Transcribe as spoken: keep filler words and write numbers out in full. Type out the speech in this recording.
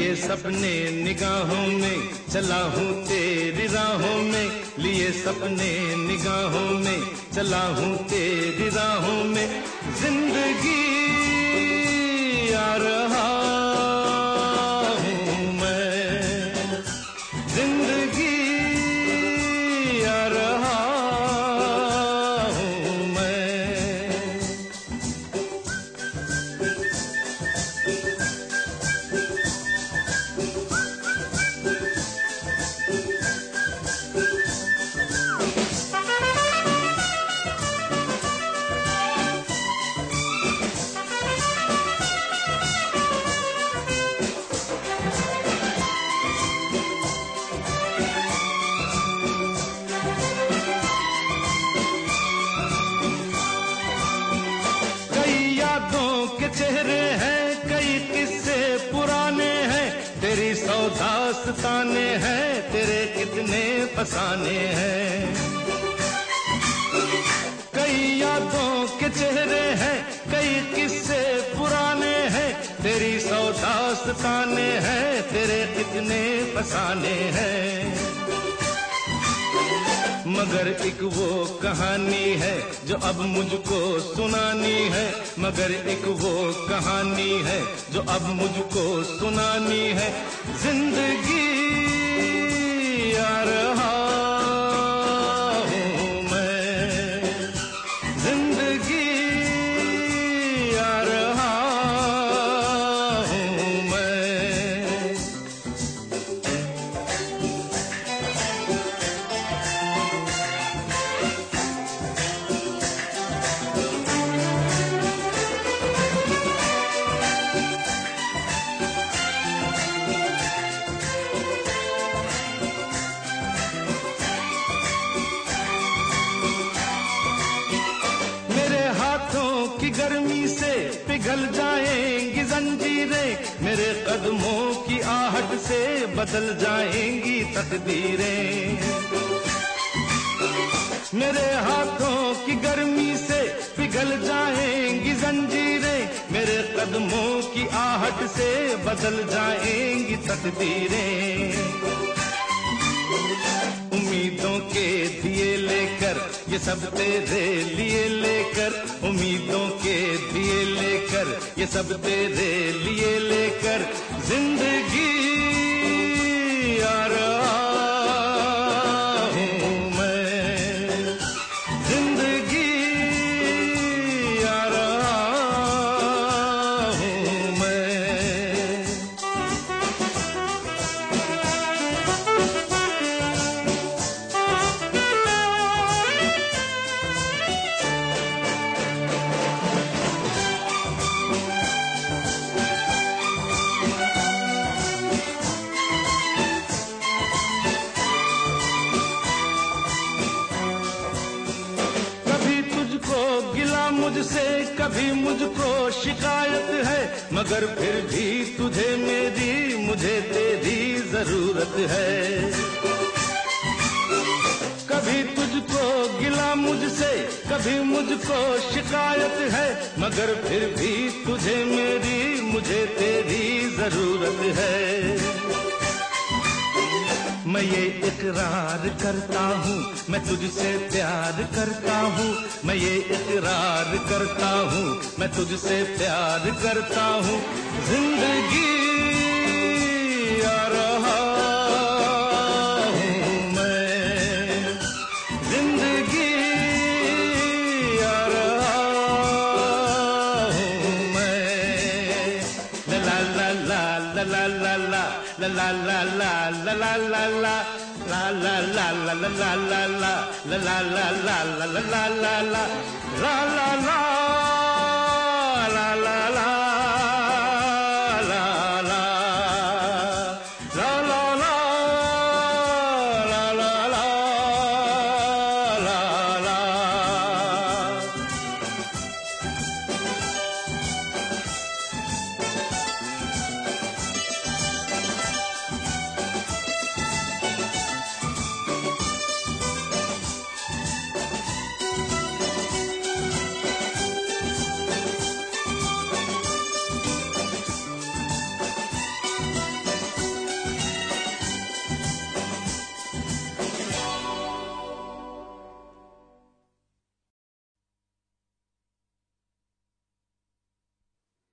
लिए सपने निगाहों में चला हूँ तेरी राहों में, लिए सपने निगाहों में चला हूँ तेरी राहों में। जिंदगी आ रहा हूँ मैं, जिंदगी आ रहा हूँ मैं। चेहरे हैं कई किस्से पुराने हैं, तेरी सौ दास्ताने हैं, तेरे कितने फसाने हैं। कई यादों के चेहरे हैं कई किस्से पुराने हैं, तेरी सौ दास्ताने हैं, तेरे कितने फसाने हैं। मगर एक वो कहानी है जो अब मुझको सुनानी है, मगर एक वो कहानी है जो अब मुझको सुनानी है। जिंदगी आ रहा हूँ मैं, जिंदगी आ रहा हूँ मैं। की गर्मी से पिघल जाएंगी जंजीरें, मेरे कदमों की आहट से बदल जाएंगी तकदीरें। मेरे हाथों की गर्मी से पिघल जाएंगी जंजीरें, मेरे कदमों की आहट से बदल जाएंगी तकदीरें। उम्मीदों के दिए लेकर ये सब तेरे लिए लेकर, उम्मीदों के दिए लेकर ये सब तेरे लिए लेकर। जिंदगी आ रहा हूँ मैं, जिंदगी आ रहा हूँ मैं। गिला मुझसे कभी मुझको शिकायत है, मगर फिर भी तुझे मेरी मुझे तेरी जरूरत है। कभी तुझको गिला मुझसे कभी मुझको शिकायत है, मगर फिर भी तुझे मेरी मुझे तेरी जरूरत है। मैं ये इकरार करता हूँ मैं तुझसे प्यार करता हूँ, मैं ये इकरार करता हूँ मैं तुझसे प्यार करता हूँ। जिंदगी आ रहा हूँ मैं, जिंदगी आ रहा हूँ मैं। ला ला ला ला ला ला ला ला ला ला ला ला ला ला la la la la la la la la la la la la la la la la la la la